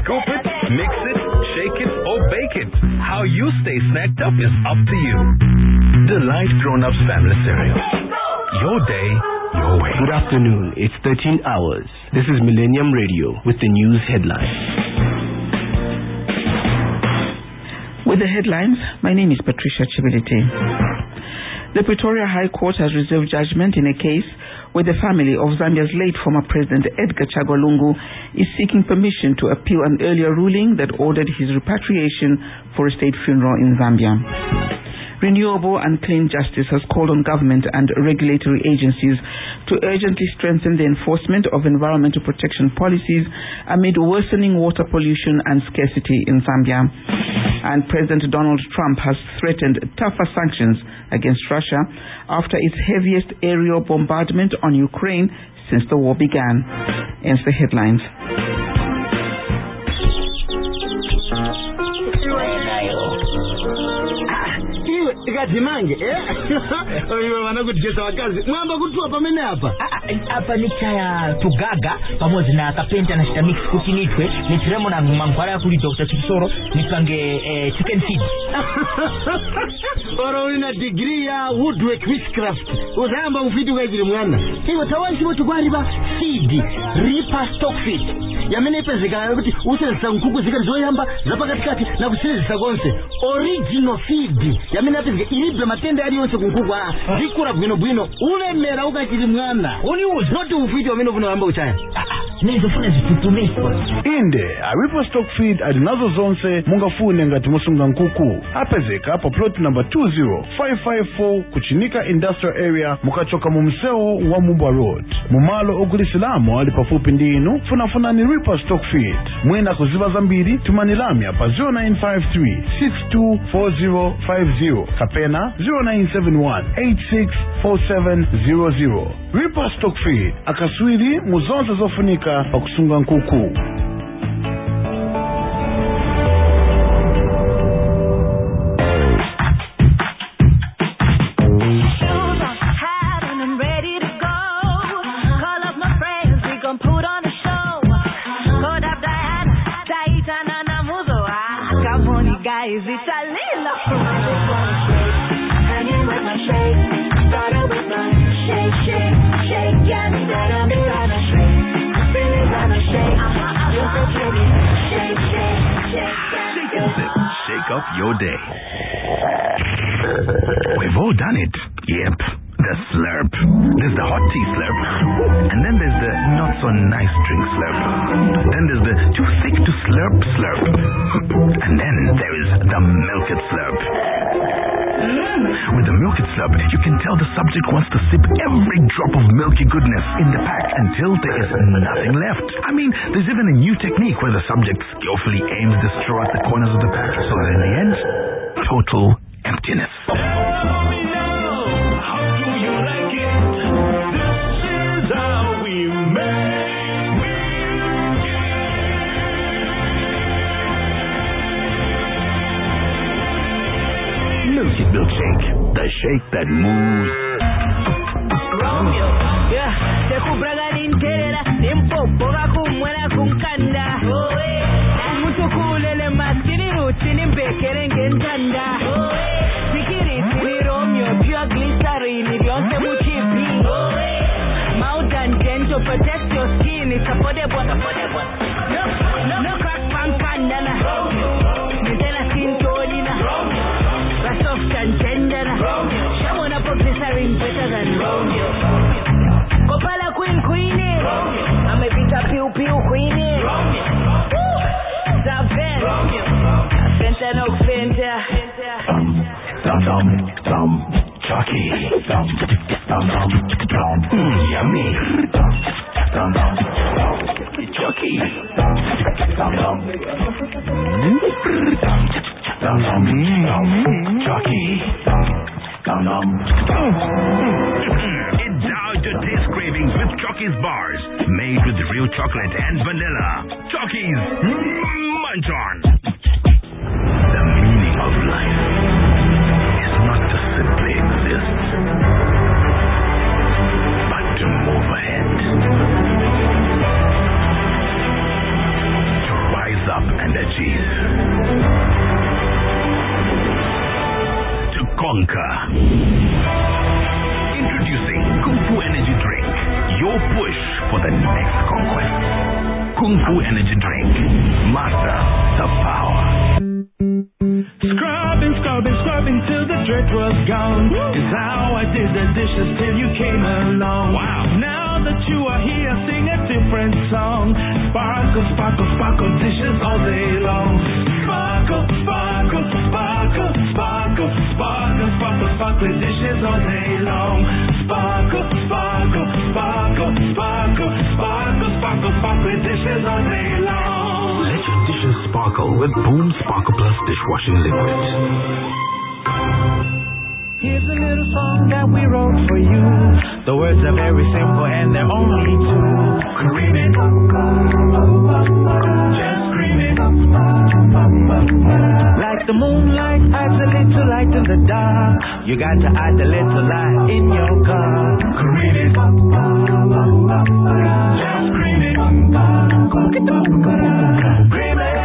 Scoop it, mix it, shake it, or bake it. How you stay snacked up is up to you. Delight Grown-Ups Family Cereal. Your day, your way. Good afternoon. It's 13 hours. This is Millennium Radio with the news headlines. With the headlines, my name is Patricia Chibilite. The Pretoria High Court has reserved judgment in a case where the family of Zambia's late former President Edgar Chagwa Lungu is seeking permission to appeal an earlier ruling that ordered his repatriation for a state funeral in Zambia. Renewable and Clean Justice has called on government and regulatory agencies to urgently strengthen the enforcement of environmental protection policies amid worsening water pollution and scarcity in Zambia. And President Donald Trump has threatened tougher sanctions against Russia after its heaviest aerial bombardment on Ukraine since the war began. Ends the headlines. Mange oyo wanakutesa wakazi mwamba kutua pamene hapa ni chaya tugaga pamoja na kapenta na shitamix kutinitwe ni tiremo na mangwara ya kuli Dr. Chipsoro nipange chicken feed oro ina degree ya woodwork witchcraft uzamba ufiti ukajiri mwana hiyo tawansi motu kwa riba feed reaper stock feed yamene ipezekana kuti usenza nkuku zikali zoyamba zapa katikati na kusilizisa konse original feed yamene apezeka ilibe matende aliyonse kunkuku zikura bwino ulemera ukachiri mwana uniuzi noti ufiti wamene ufunawamba uchaya nizofuna zitutumiko inde aripo stock feed adinazo zonse mungafune ngati musunga nkuku apezeka hapa plot number 20554 kuchinika industrial area mukachoka mumseo wa Mubwa Road mumalo ogulisilamo ali pafupi ndinu funafuna ni Reaper stock feed mwina kuziba zambiri tumanilamya pa 0953 624050 kapena 0971 864700 Reaper stock feed akaswiri muzonse zofunika pa kusunga nkuku. Shake up your day. We've all done it. Yep. The slurp. There's the hot tea slurp. And then there's the not so nice drink slurp. Then there's the too thick to slurp. And then there is the milk it slurp. With the milk it slurp, you can tell the subject wants to sip every drop of milky goodness in the pack until there is nothing left. I mean, there's even a new technique where the subject skillfully aims the straw at the corners of the pack, so that in the end, total emptiness. Milkshake, the shake that moves. Romeo, yeah, te kubraga ninterera, nimpopo kumwela kunkanda. Mutu kulele maskini ruti nimbekere ngentanda. Sikiri siri Romeo, pure glycerine, beyonce muchipi. Mouth and gentle, protect your skin, it's affordable. No crack pankandana. Nitela sintolina. Soft and tender. Showing up a glycerine better than Romeo. Copala queenie. I'm a bit of pew queenie. Stop it. Fenta no fenta. Chucky. Yummy. Chucky. Chucky. Endow your taste cravings with Chucky's bars, made with real chocolate and vanilla. Chucky's Munch On. The meaning of life is not to simply exist, but to move ahead, to rise up. up and achieve. To conquer. Introducing Kung Fu Energy Drink. Your push for the next conquest. Kung Fu Energy Drink. Master the power. Scrubbing till the dirt was gone. Is how I did the dishes till you came along. Wow. Now that you are here, sing a different song. Sparkle, sparkle, sparkle dishes all day long. Sparkle, sparkle, sparkle, sparkle, sparkle, sparkle, sparkle dishes all day long. Sparkle, sparkle, sparkle, sparkle, sparkle, sparkle, sparkle dishes all day long. Let your dishes sparkle with Boom Sparkle Plus dishwashing liquid. Here's a little song that we wrote for you. The words are very simple and they're only two. Scream it, just scream it. Like the moonlight adds a little light in the dark, you got to add a little light in your car. Scream it, just scream it. Scream it.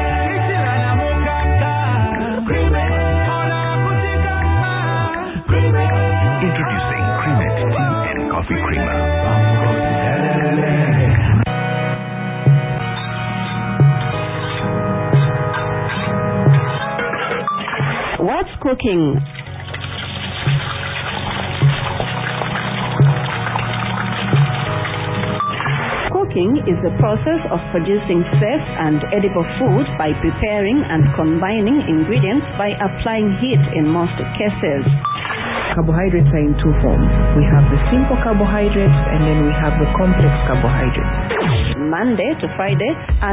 Introducing Creamit Tea and Coffee Creamer. What's cooking? Cooking is the process of producing safe and edible food by preparing and combining ingredients by applying heat in most cases. Carbohydrates are in two forms. We have the simple carbohydrates and then we have the complex carbohydrates. Monday to Friday at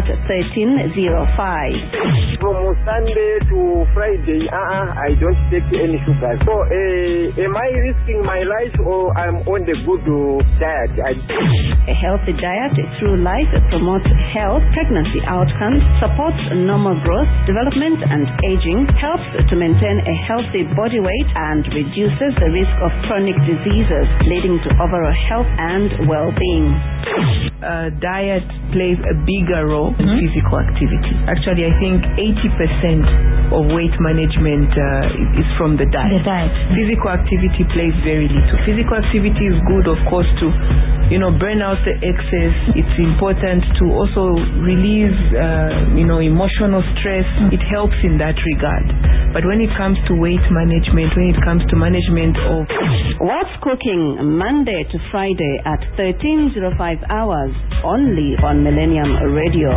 13:05. From Sunday to Friday, I don't take any sugar. So, am I risking my life or I'm on the good diet? A healthy diet through life promotes health, pregnancy outcomes, supports normal growth, development and aging, helps to maintain a healthy body weight and reduces the risk of chronic diseases, leading to overall health and well-being. Diet plays a bigger role in physical activity. Actually, I think 80% of weight management is from the diet. Physical activity plays very little. Physical activity is good, of course, to burn out the excess. It's important to also release emotional stress. It helps in that regard. But when it comes to weight management, when it comes to management of... What's Cooking, Monday to Friday at 13:05 hours, only on Millennium Radio.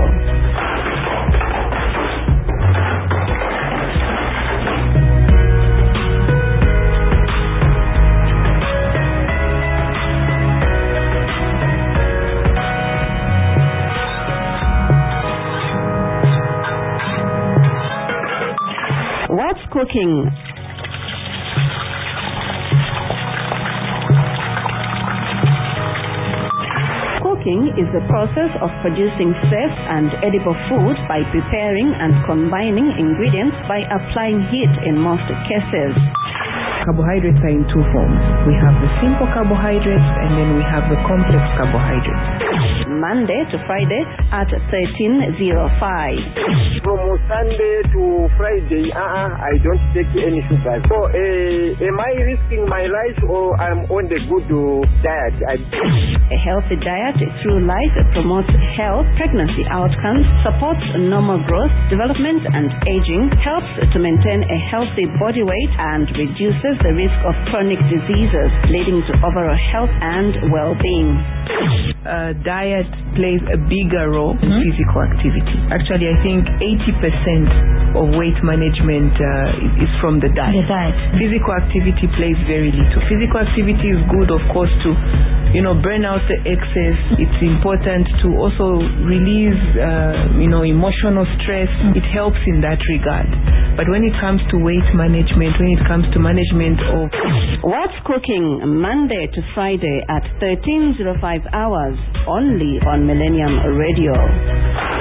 What's Cooking? Cooking is the process of producing safe and edible food by preparing and combining ingredients by applying heat in most cases. Carbohydrates are in two forms. We have the simple carbohydrates and then we have the complex carbohydrates. Monday to Friday at 13:05. From Sunday to Friday, I don't take any sugar. So, am I risking my life or I'm on the good diet? A healthy diet through life promotes health, pregnancy outcomes, supports normal growth, development and aging, helps to maintain a healthy body weight and reduces the risk of chronic diseases, leading to overall health and well-being. Diet plays a bigger role in physical activity. Actually, I think 80% of weight management is from the diet. Physical activity plays very little. Physical activity is good, of course, to burn out the excess. It's important to also release emotional stress. It helps in that regard. But when it comes to weight management, when it comes to management of... What's Cooking, Monday to Friday at 13:05 hours, only on Millennium Radio.